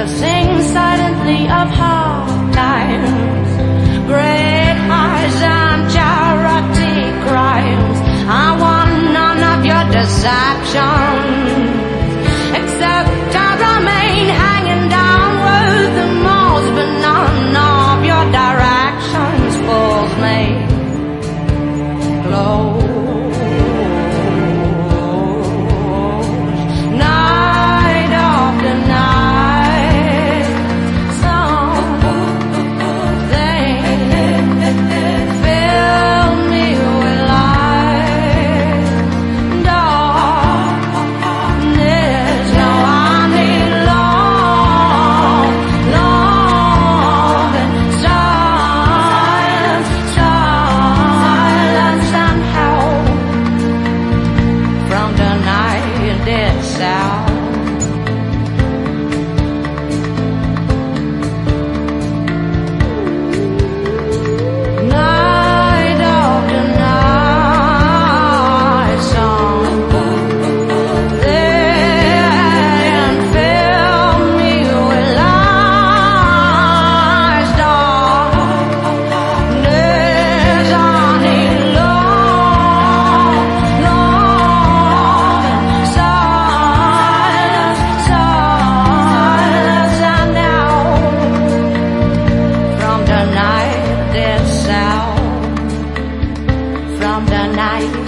to sing silently of hard times, great highs and charity crimes. I want none of your deceptions, except I remain hanging down with the most, but none of your directions pulls me close. Night after night, something fill me with light. Darkness, now I need love, love and silence, silence and help from the night itself. Night after night, something fill me with lies. Darkness, I need love, love and silence, silence and now from the night itself, from the night